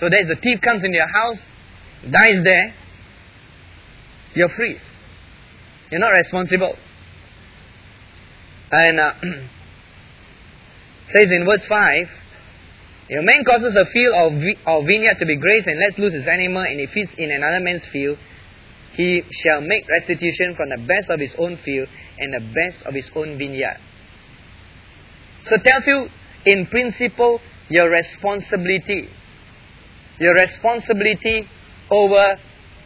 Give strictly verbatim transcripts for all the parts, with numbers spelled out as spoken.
So that if the thief comes into your house, dies there, you're free. You're not responsible. And uh, says in verse five, if a man causes a field or, vi- or vineyard to be grazed and lets loose his animal, and he feeds in another man's field, he shall make restitution from the best of his own field and the best of his own vineyard. So it tells you, in principle, your responsibility. Your responsibility over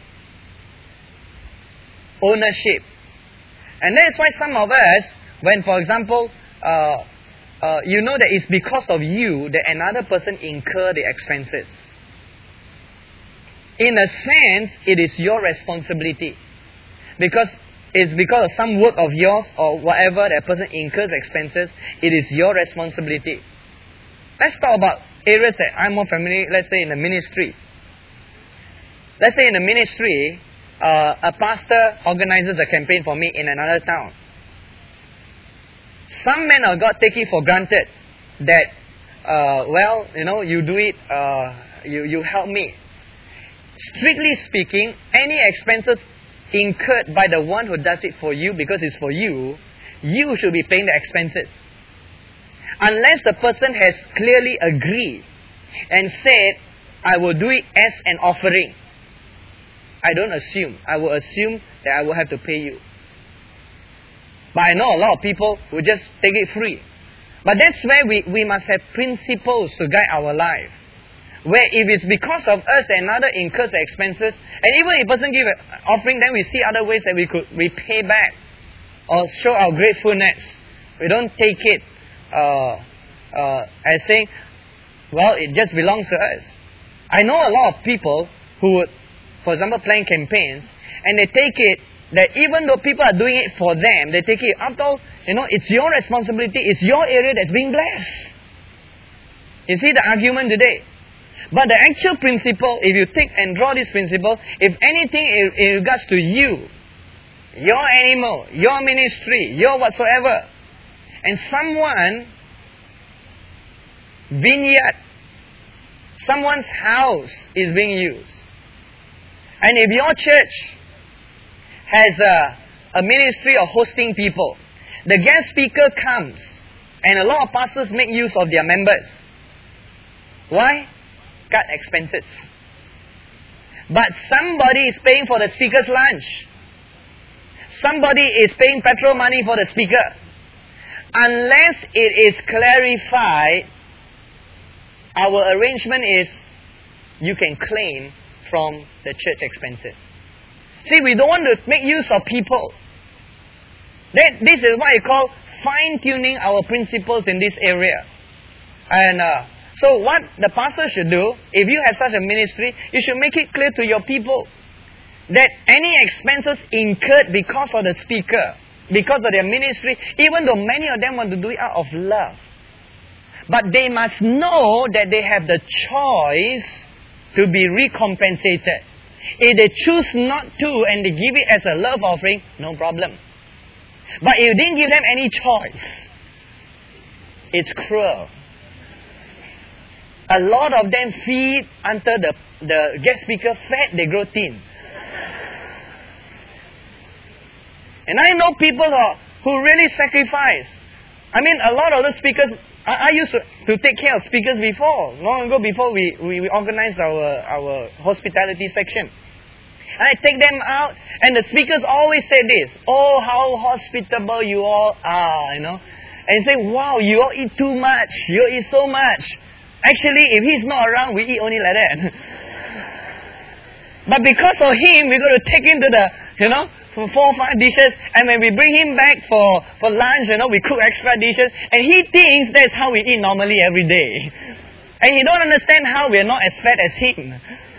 ownership. And that's why some of us, when for example, uh, uh, you know that it's because of you that another person incur the expenses. In a sense, it is your responsibility. Because it's because of some work of yours or whatever that person incurs expenses, it is your responsibility. Let's talk about areas that I'm more familiar, let's say in the ministry. Let's say in the ministry, uh, a pastor organizes a campaign for me in another town. Some men of God take it for granted that, uh, well, you know, you do it, uh, you, you help me. Strictly speaking, any expenses incurred by the one who does it for you, because it's for you, you should be paying the expenses. Unless the person has clearly agreed and said, I will do it as an offering. I don't assume. I will assume that I will have to pay you. But I know a lot of people who just take it free. But that's where we, we must have principles to guide our life. Where if it's because of us that another incurs the expenses, and even if a person gives an offering, then we see other ways that we could repay back or show our gratefulness. We don't take it uh, uh, as saying, well, it just belongs to us. I know a lot of people who would, for example, plan campaigns, and they take it that even though people are doing it for them, they take it, after all, you know, it's your responsibility, it's your area that's being blessed. You see the argument today? But the actual principle, if you take and draw this principle, if anything in, in regards to you, your animal, your ministry, your whatsoever, and someone, vineyard, someone's house is being used, and if your church has a, a ministry of hosting people, the guest speaker comes, and a lot of pastors make use of their members. Why? Cut expenses. But somebody is paying for the speaker's lunch. Somebody is paying petrol money for the speaker. Unless it is clarified, our arrangement is you can claim from the church expenses. See, we don't want to make use of people. That, this is what I call fine-tuning our principles in this area. And uh, so what the pastor should do, if you have such a ministry, you should make it clear to your people that any expenses incurred because of the speaker, because of their ministry, even though many of them want to do it out of love, but they must know that they have the choice to be recompensated. If they choose not to and they give it as a love offering, no problem. But if you didn't give them any choice, it's cruel. A lot of them feed until the, the guest speaker fat, they grow thin. And I know people who, who really sacrifice. I mean, a lot of those speakers, I, I used to, to take care of speakers before, long ago before we, we, we organized our, our hospitality section. And I take them out, and the speakers always say this, oh, how hospitable you all are, you know. And say, wow, you all eat too much, you all eat so much. Actually, if he's not around, we eat only like that. But because of him, we're going to take him to the, you know, for four or five dishes. And when we bring him back for, for lunch, you know, we cook extra dishes. And he thinks that's how we eat normally every day. And he don't understand how we're not as fat as him.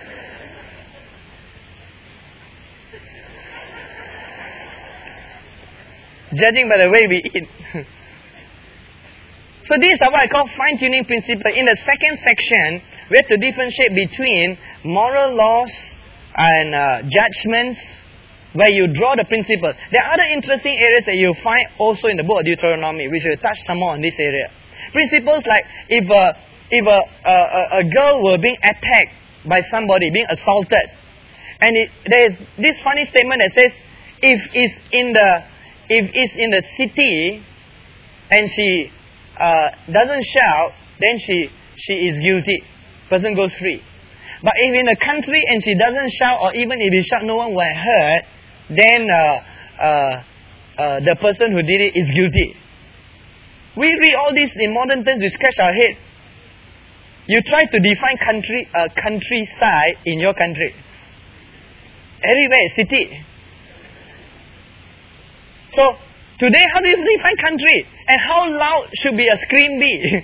Judging by the way we eat. So these are what I call fine-tuning principle. In the second section, we have to differentiate between moral laws and uh, judgments, where you draw the principle. There are other interesting areas that you find also in the book of Deuteronomy, which will touch some more on this area. Principles like if a, if a, a, a girl were being attacked by somebody, being assaulted. And it, there is this funny statement that says, if it's in the if it's in the city and she uh, doesn't shout, then she she is guilty. Person goes free. But if in the country and she doesn't shout, or even if you shout, no one will hurt, then uh, uh, uh, the person who did it is guilty. We read all this in modern terms, we scratch our head. You try to define country, uh, countryside in your country. Everywhere is city. So, today, how do you define country? And how loud should be a scream be?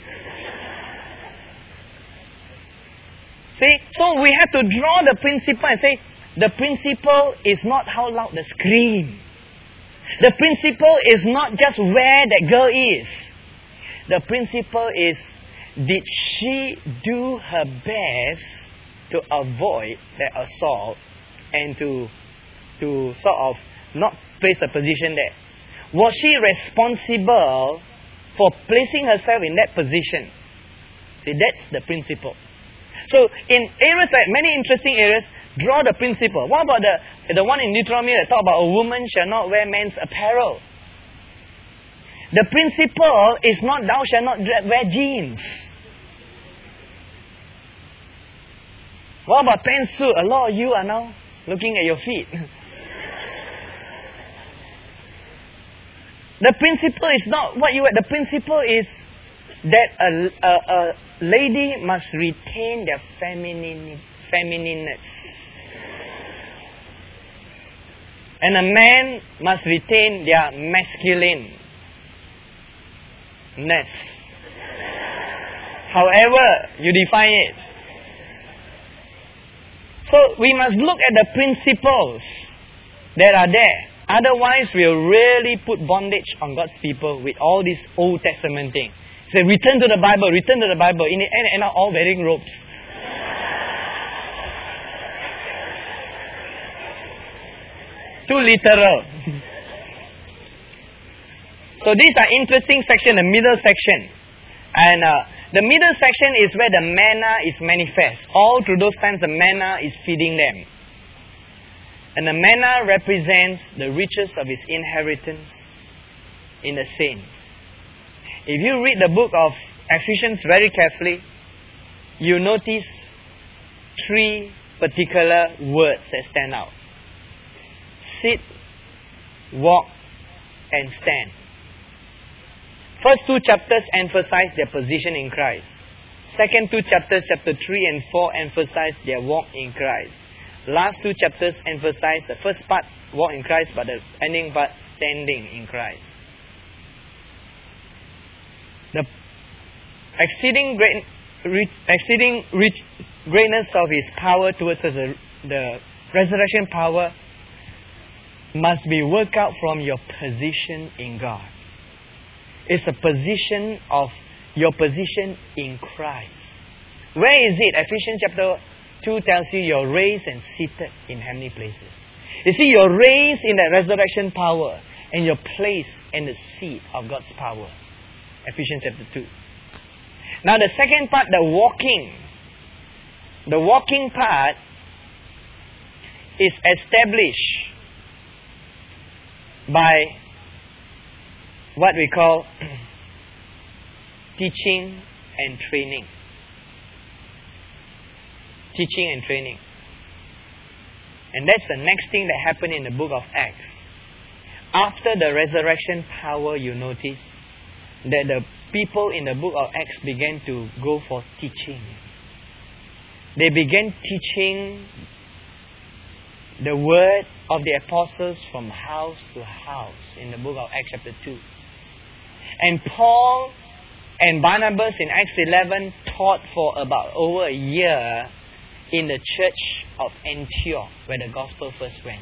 See, so we have to draw the principle and say, the principle is not how loud the scream. The principle is not just where that girl is. The principle is, did she do her best to avoid that assault and to, to sort of not place a position there? Was she responsible for placing herself in that position? See, that's the principle. So, in areas like many interesting areas, draw the principle. What about the the one in Deuteronomy that talk about a woman shall not wear men's apparel? The principle is not thou shalt not wear jeans. What about pantsuit? A lot of you are now looking at your feet. The principle is not what you wear. The principle is that a, a, a lady must retain their feminine, feminineness. And a man must retain their masculineness. However you define it. So we must look at the principles that are there. Otherwise we'll really put bondage on God's people with all this Old Testament thing. Say, return to the Bible, return to the Bible. In the end, end up all wearing robes. Too literal. So these are interesting section, the middle section. And uh, the middle section is where the manna is manifest. All through those times, the manna is feeding them. And the manna represents the riches of his inheritance in the saints. If you read the book of Ephesians very carefully, you notice three particular words that stand out. Sit, walk, and stand. First two chapters emphasize their position in Christ. Second two chapters, chapter three and four, emphasize their walk in Christ. Last two chapters emphasize the first part, walk in Christ, but the ending part, standing in Christ. The exceeding great, rich, exceeding rich greatness of His power towards us, the, the resurrection power, must be worked out from your position in God. It's a position of your position in Christ. Where is it? Ephesians chapter two tells you you're raised and seated in heavenly places. You see, you're raised in that resurrection power and you're placed in the seat of God's power. Ephesians chapter two. Now the second part, the walking. The walking part is established by what we call teaching and training. Teaching and training. And that's the next thing that happened in the book of Acts. After the resurrection power, you notice that the people in the book of Acts began to go for teaching. They began teaching the word of the apostles from house to house in the book of Acts chapter two. And Paul and Barnabas in Acts eleven taught for about over a year in the church of Antioch where the gospel first went.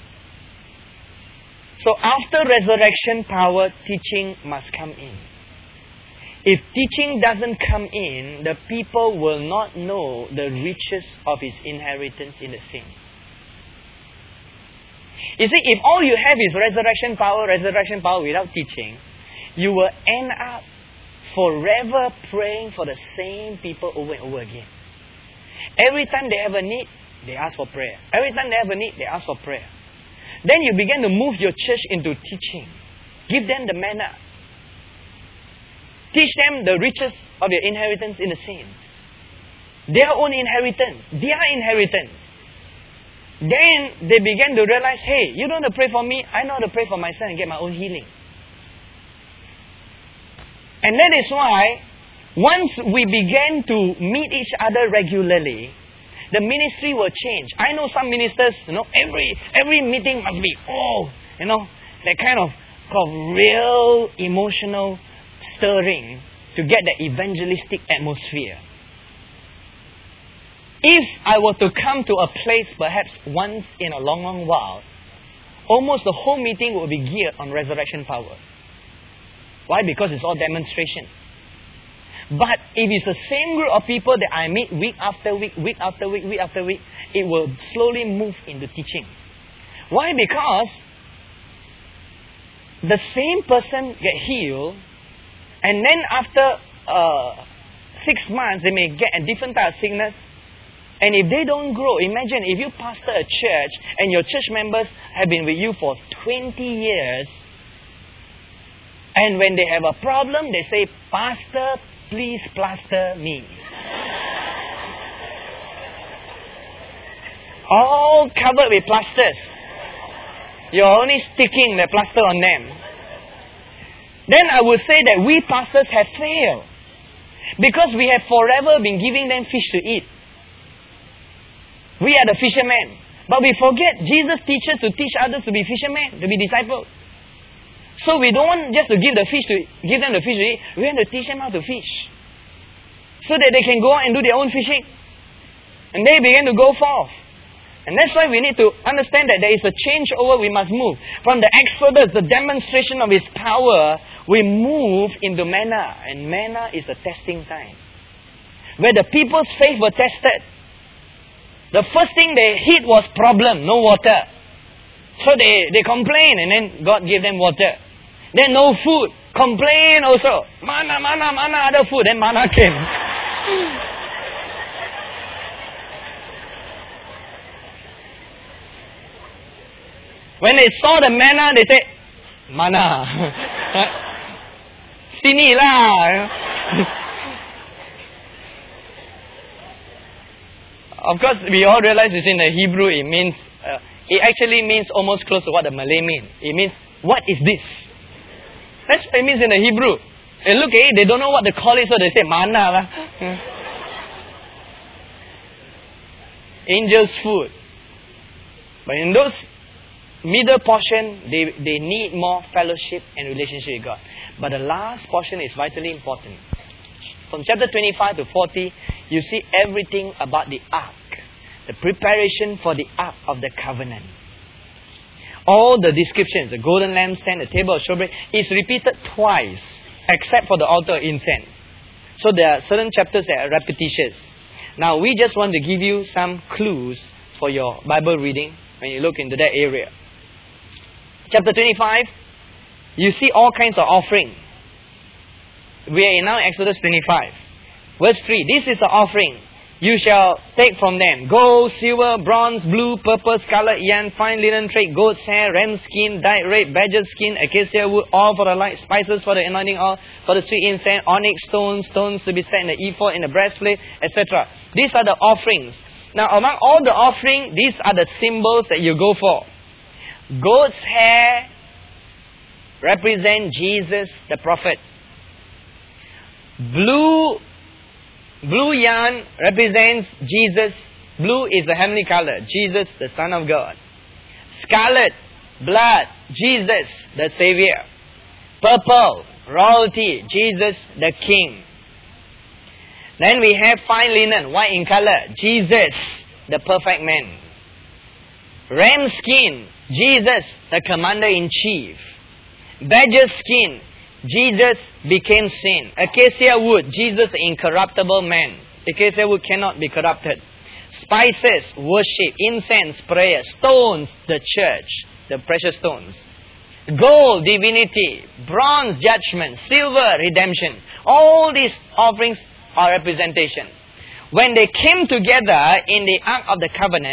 So after resurrection power, teaching must come in. If teaching doesn't come in, the people will not know the riches of His inheritance in the saints. You see, if all you have is resurrection power, resurrection power without teaching, you will end up forever praying for the same people over and over again. Every time they have a need, they ask for prayer. Every time they have a need, they ask for prayer. Then you begin to move your church into teaching. Give them the manna. Teach them the riches of your inheritance in the saints. Their own inheritance. Their inheritance. Then they began to realize, hey, you don't have to pray for me. I know how to pray for myself and get my own healing. And that is why, once we began to meet each other regularly, the ministry will change. I know some ministers, you know, every every meeting must be, oh, you know, that kind of, of real emotional stirring to get the evangelistic atmosphere. If I were to come to a place perhaps once in a long, long while, almost the whole meeting will be geared on resurrection power. Why? Because it's all demonstration. But if it's the same group of people that I meet week after week, week after week, week after week, it will slowly move into teaching. Why? Because the same person get healed, and then after uh, six months, they may get a different type of sickness. And if they don't grow, imagine if you pastor a church and your church members have been with you for twenty years, and when they have a problem, they say, Pastor, please plaster me. All covered with plasters. You're only sticking the plaster on them. Then I would say that we pastors have failed. Because we have forever been giving them fish to eat. We are the fishermen. But we forget Jesus teaches to teach others to be fishermen, to be disciples. So we don't want just to give the fish to give them the fish to eat. We want to teach them how to fish. So that they can go out and do their own fishing. And they begin to go forth. And that's why we need to understand that there is a changeover we must move. From the Exodus, the demonstration of His power, we move into manna. And manna is a testing time. Where the people's faith were tested. The first thing they hit was problem, no water. So they, they complain, and then God gave them water. Then no food, complain also. Manna, manna, manna, other food. Then manna came. When they saw the manna, they said, manna. Sini lah. Of course, we all realize it's in the Hebrew, it means, uh, it actually means almost close to what the Malay means. It means, what is this? That's what it means in the Hebrew. And look at it, they don't know what to call it, so they say, manna lah. Angel's food. But in those middle portion, they, they need more fellowship and relationship with God. But the last portion is vitally important. From chapter twenty-five to forty, you see everything about the ark. The preparation for the ark of the covenant. All the descriptions, the golden lampstand, the table of showbread, is repeated twice, except for the altar of incense. So there are certain chapters that are repetitious. Now we just want to give you some clues for your Bible reading when you look into that area. Chapter twenty-five, you see all kinds of offering. We are in now Exodus twenty-five. Verse three, this is the offering. You shall take from them gold, silver, bronze, blue, purple, scarlet, yarn, fine linen thread, goat's hair, ram skin, dyed red, badger skin, acacia wood, oil for the light, spices for the anointing oil, for the sweet incense, onyx stones, stones to be set in the ephod, in the breastplate, et cetera. These are the offerings. Now, among all the offering, these are the symbols that you go for. Goat's hair represent Jesus, the prophet. Blue, blue yarn represents Jesus. Blue is the heavenly color. Jesus, the Son of God. Scarlet, blood. Jesus, the Savior. Purple, royalty. Jesus, the King. Then we have fine linen, white in color. Jesus, the perfect man. Ram skin, Jesus, the commander-in-chief. Badger skin, Jesus became sin. Acacia wood, Jesus, the incorruptible man. Acacia wood cannot be corrupted. Spices, worship. Incense, prayer. Stones, the church, the precious stones. Gold, divinity. Bronze, judgment. Silver, redemption. All these offerings are representation. when they came together in the Ark of the Covenant,